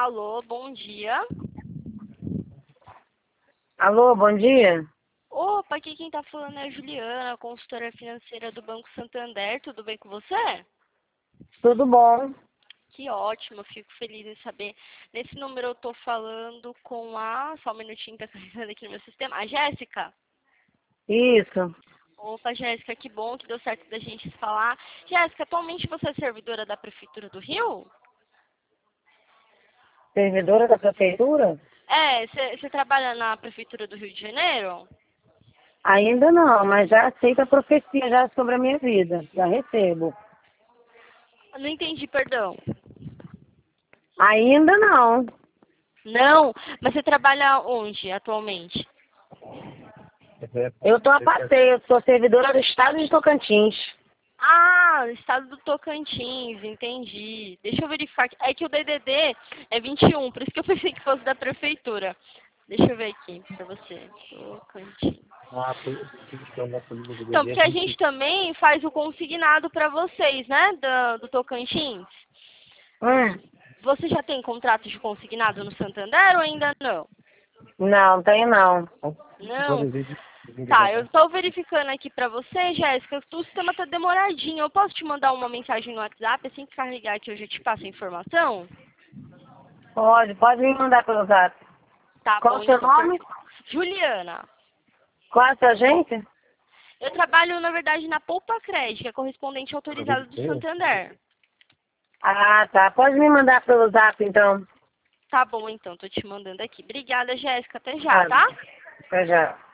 Alô, bom dia. Alô, bom dia. Opa, aqui quem tá falando é a Juliana, consultora financeira do Banco Santander. Tudo bem com você? Tudo bom? Que ótimo, eu fico feliz em saber. Nesse número eu tô falando com a... Só um minutinho, tá carregando aqui no meu sistema. A Jéssica? Isso. Opa, Jéssica, que bom que deu certo da gente se falar. Jéssica, atualmente você é servidora da Prefeitura do Rio? Servidora da prefeitura? É, você trabalha na Prefeitura do Rio de Janeiro? Ainda não, mas já aceito a profecia já sobre a minha vida. Já recebo. Não entendi, perdão. Ainda não. Não, mas você trabalha onde atualmente? Eu tô a passeio, eu sou servidora do estado de Tocantins. Ah, estado do Tocantins, entendi. Deixa eu verificar. É que o DDD é 21, por isso que eu pensei que fosse da prefeitura. Deixa eu ver aqui pra você. Tocantins. Então, porque a gente também faz o consignado pra vocês, né, do Tocantins. Hum, Você já tem contrato de consignado no Santander ou ainda não? não, tenho não. Não? Tá, eu estou verificando aqui pra você, Jéssica, o sistema tá demoradinho. Eu posso te mandar uma mensagem no WhatsApp, assim que carregar que eu já te passo a informação? Pode me mandar pelo zap. Tá Qual bom, o seu então. nome? Juliana, Qual é a sua agência? eu trabalho, na verdade, na Poupa Crédito, que é correspondente autorizado do Santander. Ah, tá. Pode me mandar pelo zap, então. Tá bom, então, tô te mandando aqui. Obrigada, Jéssica. Até já, Tá. tá? Até já.